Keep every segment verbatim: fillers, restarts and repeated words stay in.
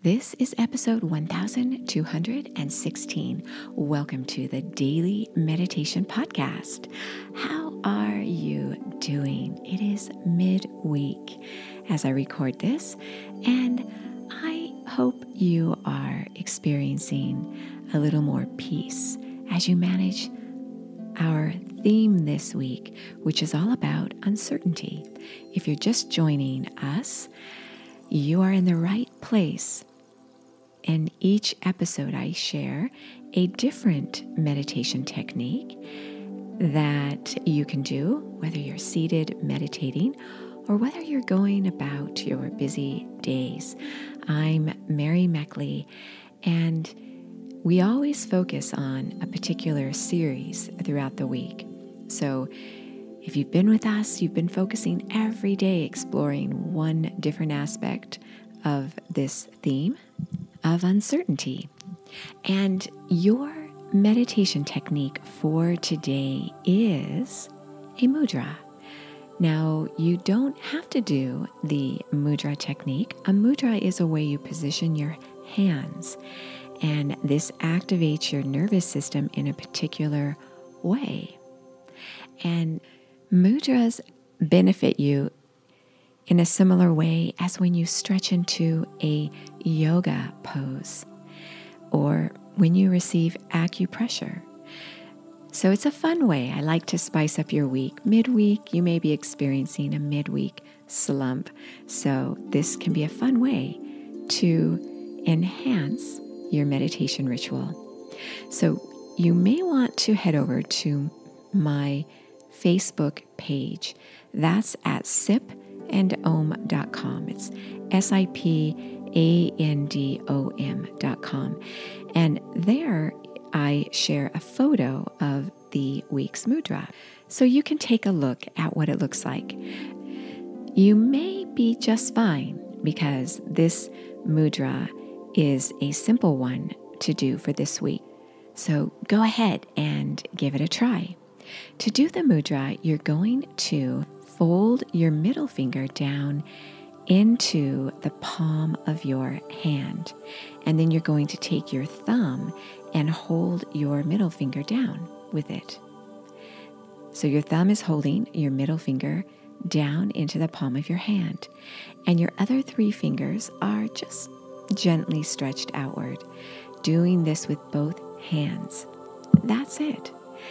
This is episode one thousand two hundred sixteen. Welcome to the Daily Meditation Podcast. How are you doing? It is midweek as I record this, and I hope you are experiencing a little more peace as you manage our theme this week, which is all about uncertainty. If you're just joining us, you are in the right place. In each episode, I share a different meditation technique that you can do, whether you're seated meditating or whether you're going about your busy days. I'm Mary Meckley, and we always focus on a particular series throughout the week. So if you've been with us, you've been focusing every day exploring one different aspect of this theme of uncertainty. And your meditation technique for today is a mudra. Now, you don't have to do the mudra technique. A mudra is a way you position your hands, and this activates your nervous system in a particular way. And mudras benefit you in a similar way as when you stretch into a yoga pose or when you receive acupressure. So it's a fun way. I like to spice up your week. Midweek, you may be experiencing a midweek slump. So this can be a fun way to enhance your meditation ritual. So you may want to head over to my Facebook page. That's at sip and om dot com. It's S I P A N D O M dot com. And there I share a photo of the week's mudra. So you can take a look at what it looks like. You may be just fine because this mudra is a simple one to do for this week. So go ahead and give it a try. To do the mudra, you're going to fold your middle finger down into the palm of your hand. And then you're going to take your thumb and hold your middle finger down with it. So your thumb is holding your middle finger down into the palm of your hand. And your other three fingers are just gently stretched outward, doing this with both hands. That's it.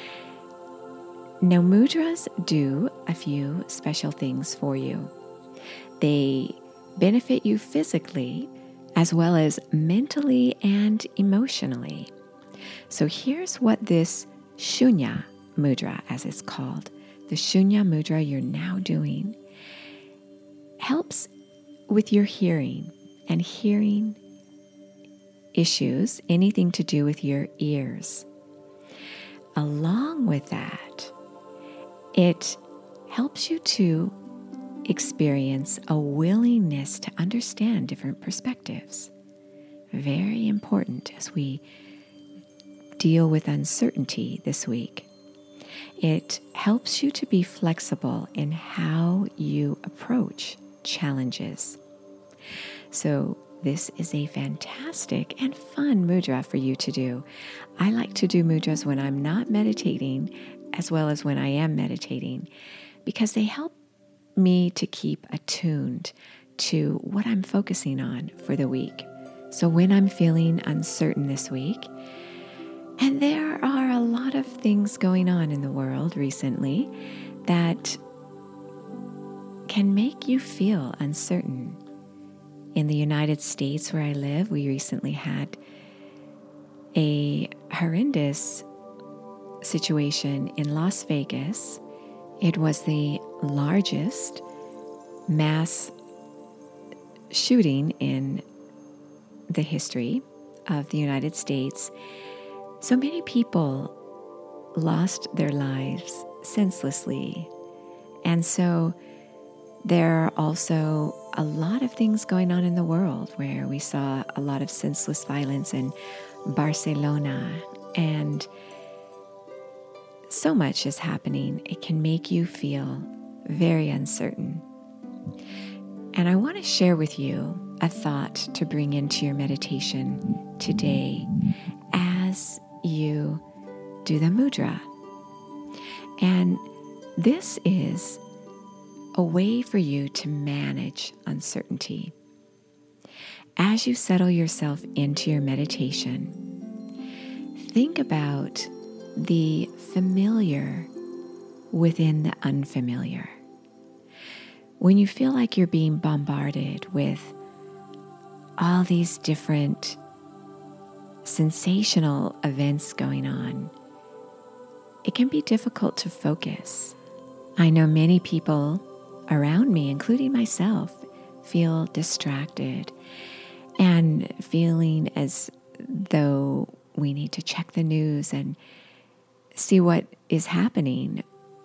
Now, mudras do a few special things for you. They benefit you physically as well as mentally and emotionally. So here's what this Shunya mudra, as it's called, the Shunya mudra you're now doing, helps with your hearing and hearing issues, anything to do with your ears. Along with that, it helps you to experience a willingness to understand different perspectives. Very important as we deal with uncertainty this week. It helps you to be flexible in how you approach challenges. So this is a fantastic and fun mudra for you to do. I like to do mudras when I'm not meditating as well as when I am meditating, because they help me to keep attuned to what I'm focusing on for the week. So when I'm feeling uncertain this week, and there are a lot of things going on in the world recently that can make you feel uncertain. In the United States where I live, we recently had a horrendous situation in Las Vegas. It was the largest mass shooting in the history of the United States. So many people lost their lives senselessly. And so there are also a lot of things going on in the world where we saw a lot of senseless violence in Barcelona, and so much is happening. It can make you feel very uncertain. And I want to share with you a thought to bring into your meditation today as you do the mudra. And this is a way for you to manage uncertainty. As you settle yourself into your meditation, think about the familiar within the unfamiliar. When you feel like you're being bombarded with all these different sensational events going on, it can be difficult to focus. I know many people around me, including myself, feel distracted and feeling as though we need to check the news and see what is happening,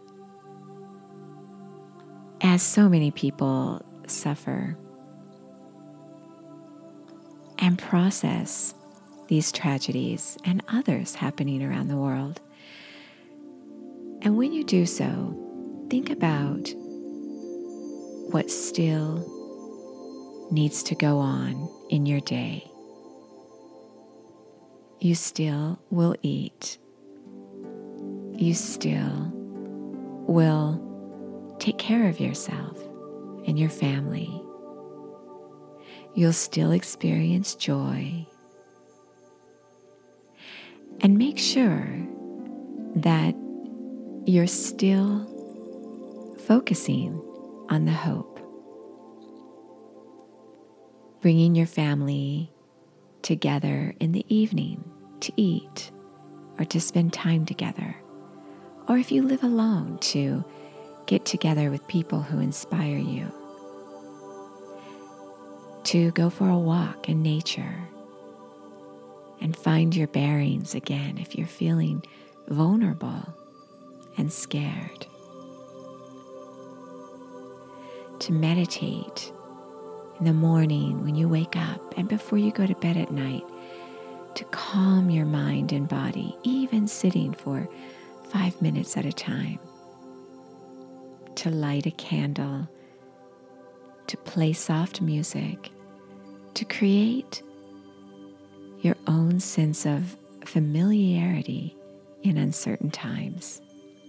as so many people suffer and process these tragedies and others happening around the world. And when you do so, think about what still needs to go on in your day. You still will eat. You still will take care of yourself and your family. You'll still experience joy. And make sure that you're still focusing on the hope. Bringing your family together in the evening to eat or to spend time together. Or if you live alone, to get together with people who inspire you. To go for a walk in nature and find your bearings again if you're feeling vulnerable and scared. To meditate in the morning when you wake up and before you go to bed at night, to calm your mind and body, even sitting for five minutes at a time. To light a candle, to play soft music, to create your own sense of familiarity in uncertain times.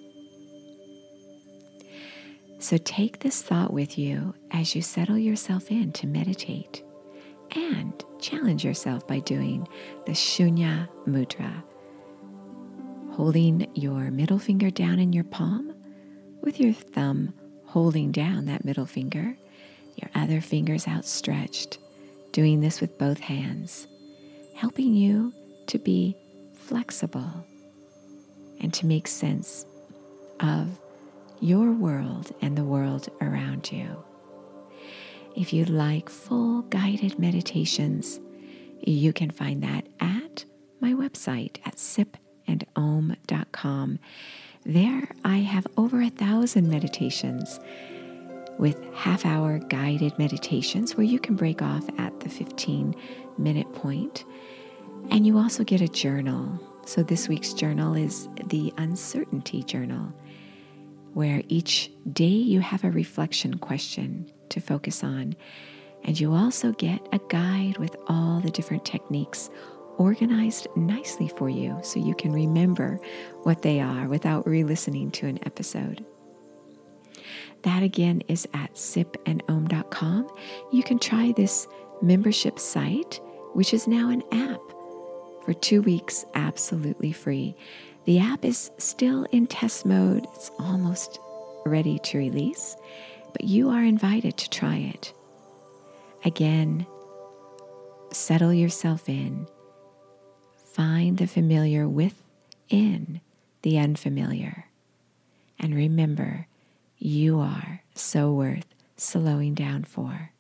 So take this thought with you as you settle yourself in to meditate, and challenge yourself by doing the Shunya Mudra, holding your middle finger down in your palm with your thumb holding down that middle finger, your other fingers outstretched, doing this with both hands, helping you to be flexible and to make sense of your world and the world around you. If you'd like full guided meditations, you can find that at my website at sip and om dot com. There I have over a thousand meditations with half-hour guided meditations where you can break off at the fifteen-minute point. And you also get a journal. So this week's journal is the Uncertainty Journal, where each day you have a reflection question to focus on. And you also get a guide with all the different techniques organized nicely for you so you can remember what they are without re-listening to an episode. That again is at sip and om dot com. You can try this membership site, which is now an app, for two weeks absolutely free. The app is still in test mode. It's almost ready to release, but you are invited to try it. Again, settle yourself in. Find the familiar within the unfamiliar. And remember, you are so worth slowing down for.